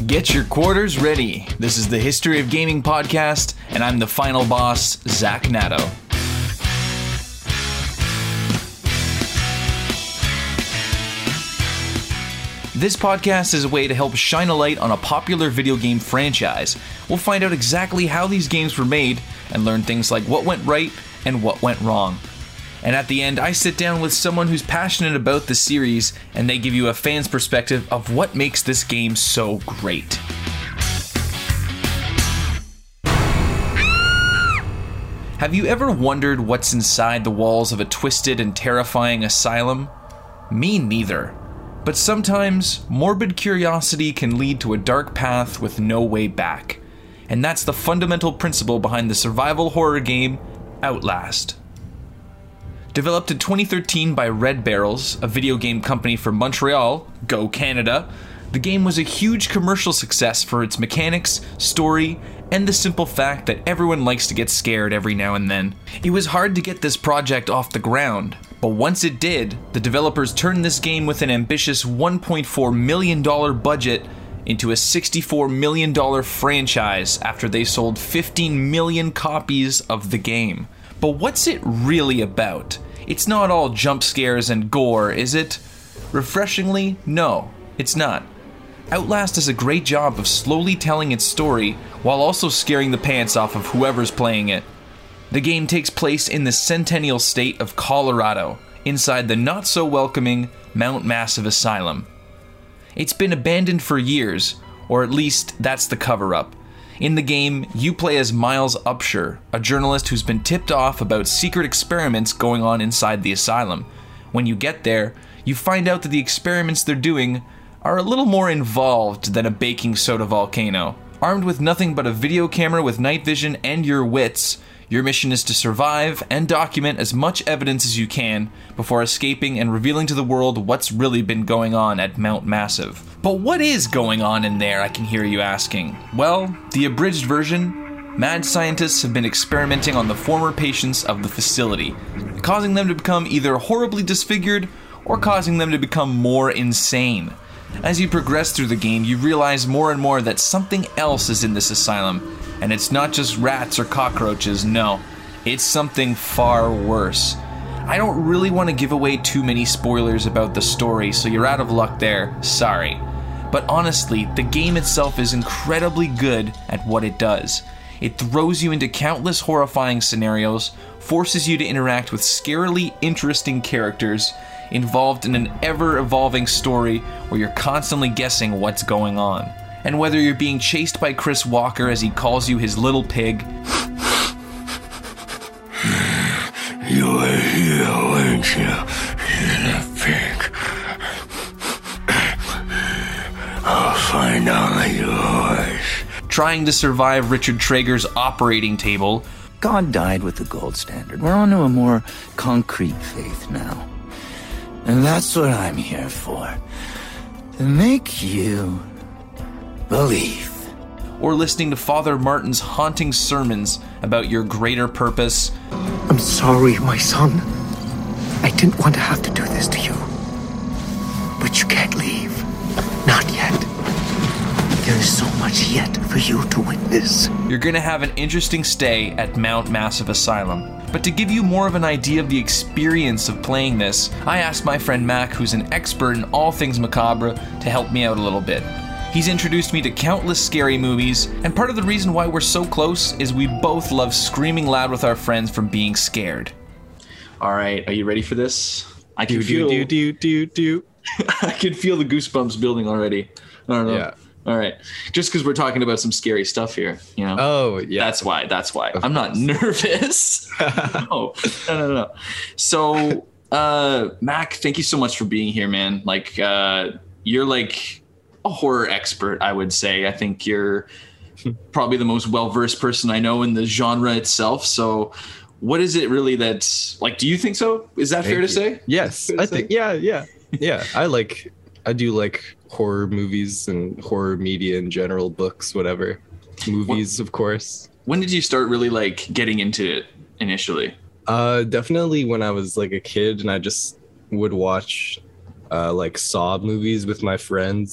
Get your quarters ready. This is the History of Gaming podcast, and I'm the final boss, Zach Natto. This podcast is a way to help shine a light on a popular video game franchise. We'll find out exactly how these games were made and learn things like what went right and what went wrong. And at the end, I sit down with someone who's passionate about the series, and they give you a fan's perspective of what makes this game so great. Have you ever wondered what's inside the walls of a twisted and terrifying asylum? Me neither. But sometimes, morbid curiosity can lead to a dark path with no way back. And that's the fundamental principle behind the survival horror game, Outlast. Developed in 2013 by Red Barrels, a video game company from Montreal, Go Canada, the game was a huge commercial success for its mechanics, story, and the simple fact that everyone likes to get scared every now and then. It was hard to get this project off the ground, but once it did, the developers turned this game with an ambitious $1.4 million budget into a $64 million franchise after they sold 15 million copies of the game. But what's it really about? It's not all jump scares and gore, is it? Refreshingly, no, it's not. Outlast does a great job of slowly telling its story while also scaring the pants off of whoever's playing it. The game takes place in the Centennial State of Colorado, inside the not-so-welcoming Mount Massive Asylum. It's been abandoned for years, or at least that's the cover-up. In the game, you play as Miles Upshur, a journalist who's been tipped off about secret experiments going on inside the asylum. When you get there, you find out that the experiments they're doing are a little more involved than a baking soda volcano. Armed with nothing but a video camera with night vision and your wits, your mission is to survive and document as much evidence as you can before escaping and revealing to the world what's really been going on at Mount Massive. But what is going on in there, I can hear you asking? Well, the abridged version, mad scientists have been experimenting on the former patients of the facility, causing them to become either horribly disfigured or causing them to become more insane. As you progress through the game, you realize more and more that something else is in this asylum, and it's not just rats or cockroaches, no, it's something far worse. I don't really want to give away too many spoilers about the story, so you're out of luck there, sorry. But honestly, the game itself is incredibly good at what it does. It throws you into countless horrifying scenarios, forces you to interact with scarily interesting characters, involved in an ever-evolving story where you're constantly guessing what's going on. And whether you're being chased by Chris Walker as he calls you his little pig, you were here, weren't you, little pig? I'll find all yours. trying to survive Richard Traeger's operating table. God died with the gold standard. We're on to a more concrete faith now. And that's what I'm here for. To make you believe. Or listening to Father Martin's haunting sermons about your greater purpose. I'm sorry, my son. I didn't want to have to do this to you. But you can't leave. Not yet. There is so much yet for you to witness. You're gonna have an interesting stay at Mount Massive Asylum. But to give you more of an idea of the experience of playing this, I asked my friend Mac, who's an expert in all things macabre, to help me out a little bit. He's introduced me to countless scary movies, and part of the reason why we're so close is we both love screaming loud with our friends from being scared. All right, are you ready for this? I can feel I can feel the goosebumps building already. I don't know. Yeah. All right. Just because we're talking about some scary stuff here, you know? Oh, yeah. That's why. I'm not nervous. No. So, Mac, thank you so much for being here, man. Like, you're like a horror expert, I would say. I think you're probably the most well-versed person I know in the genre itself. So what is it really that's like, do you think so? Is that fair to say? Yes, I think. Yeah. Yeah. I do like horror movies and horror media in general, books, whatever. Movies, of course. When did you start really like getting into it initially? Definitely when I was like a kid and I just would watch like Saw movies with my friends.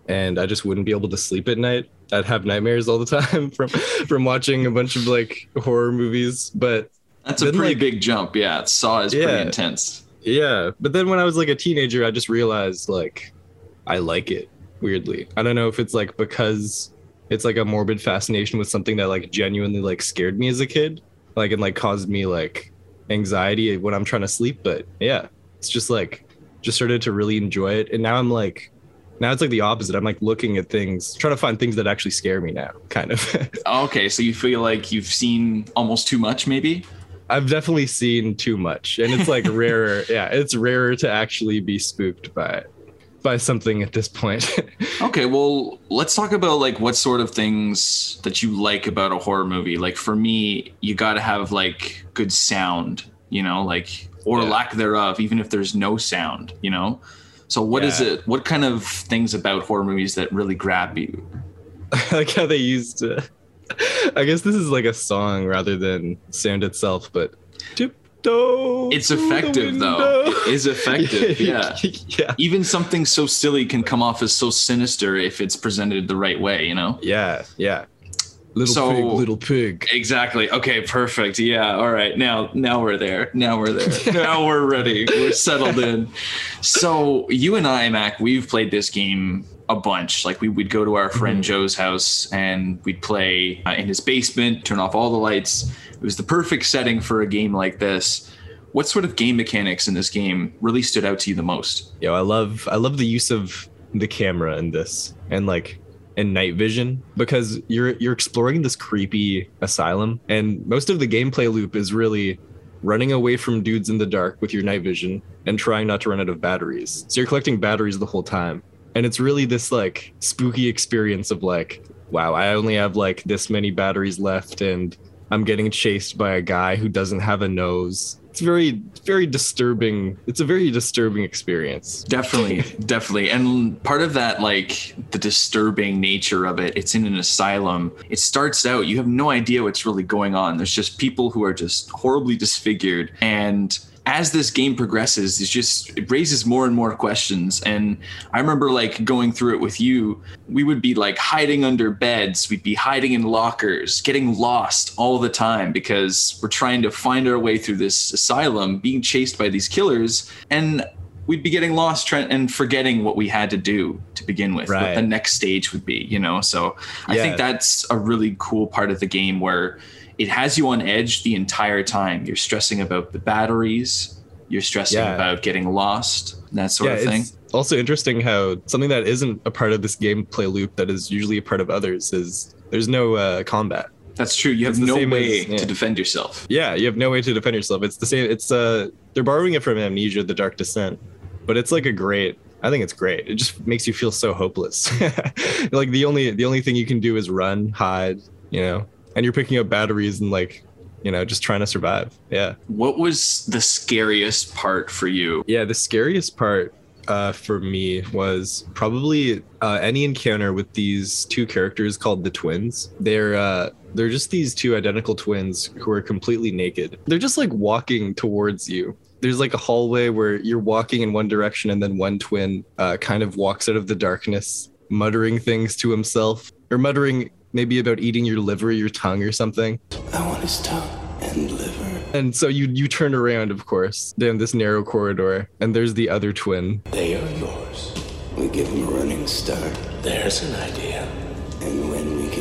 and I just wouldn't be able to sleep at night. I'd have nightmares all the time from watching a bunch of like horror movies. But that's a pretty big jump. Yeah, Saw is pretty intense. Yeah, but then when I was like a teenager, I just realized like I like it weirdly. I don't know if it's like because it's like a morbid fascination with something that like genuinely like scared me as a kid, like and like caused me like anxiety when I'm trying to sleep. But yeah, it's just like just started to really enjoy it, and now it's like the opposite. I'm like looking at things, trying to find things that actually scare me now, kind of. Okay, so you feel like you've seen almost too much, maybe? I've definitely seen too much, and it's like rarer. Yeah, it's rarer to actually be spooked by something at this point. Okay, well, let's talk about like what sort of things that you like about a horror movie. Like for me, you got to have like good sound, you know, like or lack thereof, even if there's no sound, you know. So what is it? What kind of things about horror movies that really grab you? I like how they used I guess this is like a song rather than sound itself, but tiptoe. It's effective though. It is effective. Yeah. Yeah. Even something so silly can come off as so sinister if it's presented the right way, you know? Yeah. Yeah. Little pig. Exactly. Okay, perfect. Yeah. All right. Now we're there. Now we're ready. We're settled in. So you and I, Mac, we've played this game a bunch. Like we'd go to our friend Joe's house and we'd play in his basement, turn off all the lights. It was the perfect setting for a game like this. What sort of game mechanics in this game really stood out to you the most? Yo, I love the use of the camera in this and night vision, because you're exploring this creepy asylum, and most of the gameplay loop is really running away from dudes in the dark with your night vision and trying not to run out of batteries. So you're collecting batteries the whole time, and it's really this like spooky experience of like, wow, I only have like this many batteries left and I'm getting chased by a guy who doesn't have a nose. It's very disturbing. It's a very disturbing experience. Definitely. And part of that, like the disturbing nature of it, it's in an asylum. It starts out, you have no idea what's really going on. There's just people who are just horribly disfigured. And as this game progresses, it raises more and more questions. And I remember like going through it with you, we would be like hiding under beds. We'd be hiding in lockers, getting lost all the time because we're trying to find our way through this asylum, being chased by these killers. And we'd be getting lost and forgetting what we had to do to begin with, what the next stage would be, you know? So I think that's a really cool part of the game where it has you on edge the entire time. You're stressing about the batteries. You're stressing about getting lost, that sort of thing. It's also interesting how something that isn't a part of this gameplay loop that is usually a part of others is there's no combat. That's true. You have no way to defend yourself. Yeah, you have no way to defend yourself. It's the same. It's they're borrowing it from Amnesia: The Dark Descent, but it's like I think it's great. It just makes you feel so hopeless. Like the only thing you can do is run, hide, you know. And you're picking up batteries and like, you know, just trying to survive. Yeah. What was the scariest part for you? Yeah, the scariest part for me was probably any encounter with these two characters called the twins. They're just these two identical twins who are completely naked. They're just like walking towards you. There's like a hallway where you're walking in one direction and then one twin kind of walks out of the darkness, muttering things to himself, or muttering maybe about eating your liver, your tongue or something. I want his tongue and liver. And so you turn around, of course, down this narrow corridor, and there's the other twin. They are yours. We give him a running start. There's an idea. And when we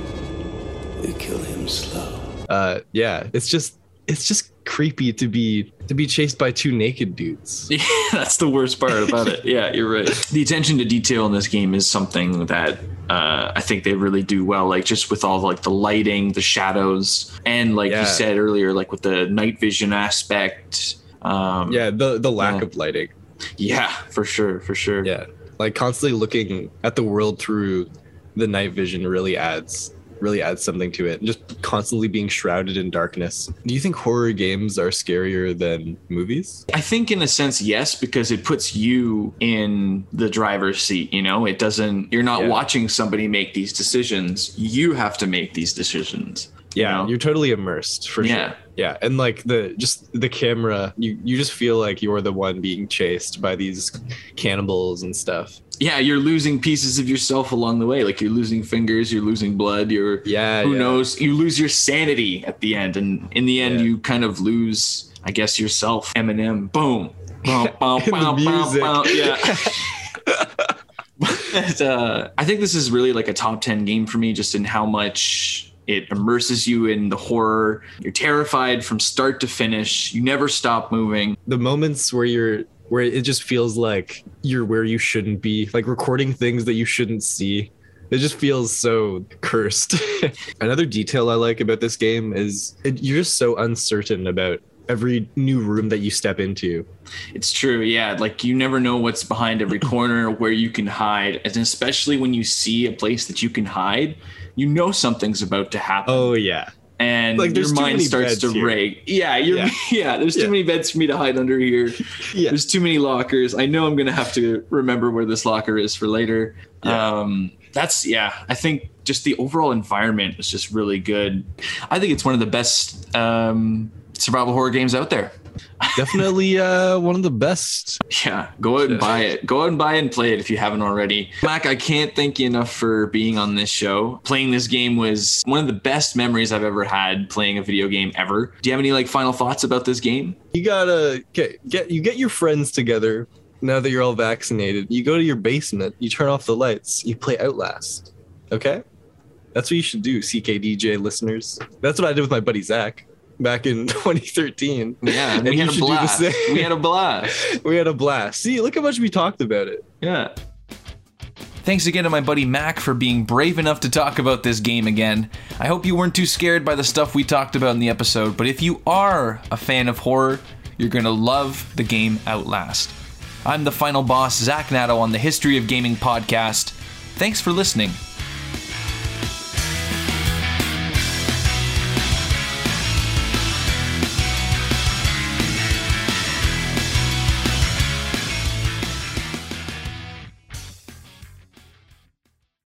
kill him slow. Yeah, it's just creepy to be chased by two naked dudes. Yeah, that's the worst part about it. Yeah, you're right. The attention to detail in this game is something that I think they really do well, like just with all like the lighting, the shadows, and like you said earlier, like with the night vision aspect. The lack of lighting. Yeah, for sure. Yeah, like constantly looking at the world through the night vision really adds something to it. Just constantly being shrouded in darkness. Do you think horror games are scarier than movies? I think in a sense, yes, because it puts you in the driver's seat, you know? You're not watching somebody make these decisions. You have to make these decisions. Yeah, know? you're totally immersed for Yeah. sure. Yeah, and like the camera, you just feel like you're the one being chased by these cannibals and stuff. Yeah, you're losing pieces of yourself along the way. Like you're losing fingers, you're losing blood, who knows? You lose your sanity at the end, and in the end, you kind of lose, I guess, yourself. Eminem, boom, boom, boom, The music. yeah. But, I think this is really like a top 10 game for me, just in how much it immerses you in the horror. You're terrified from start to finish. You never stop moving. The moments where it just feels like you're where you shouldn't be, like recording things that you shouldn't see. It just feels so cursed. Another detail I like about this game is you're just so uncertain about every new room that you step into. It's true, yeah. Like you never know what's behind every corner, where you can hide, and especially when you see a place that you can hide, you know something's about to happen. Oh yeah. And like, your mind starts to rage. Yeah, there's too many beds for me to hide under here. Yeah. There's too many lockers. I know I'm going to have to remember where this locker is for later. Yeah. I think just the overall environment is just really good. I think it's one of the best survival horror games out there. Definitely one of the best. Yeah, go out and buy it. Go out and buy it and play it if you haven't already. Mac, I can't thank you enough for being on this show. Playing this game was one of the best memories I've ever had playing a video game ever. Do you have any like final thoughts about this game? You gotta get your friends together now that you're all vaccinated. You go to your basement, you turn off the lights, you play Outlast. Okay? That's what you should do, CKDJ listeners. That's what I did with my buddy Zach back in 2013. Yeah, and we had a blast. We had a blast. We had a blast. See, look how much we talked about it. Yeah. Thanks again to my buddy Mac for being brave enough to talk about this game again. I hope you weren't too scared by the stuff we talked about in the episode, but if you are a fan of horror, you're going to love the game Outlast. I'm the final boss, Zach Nato, on the History of Gaming podcast. Thanks for listening.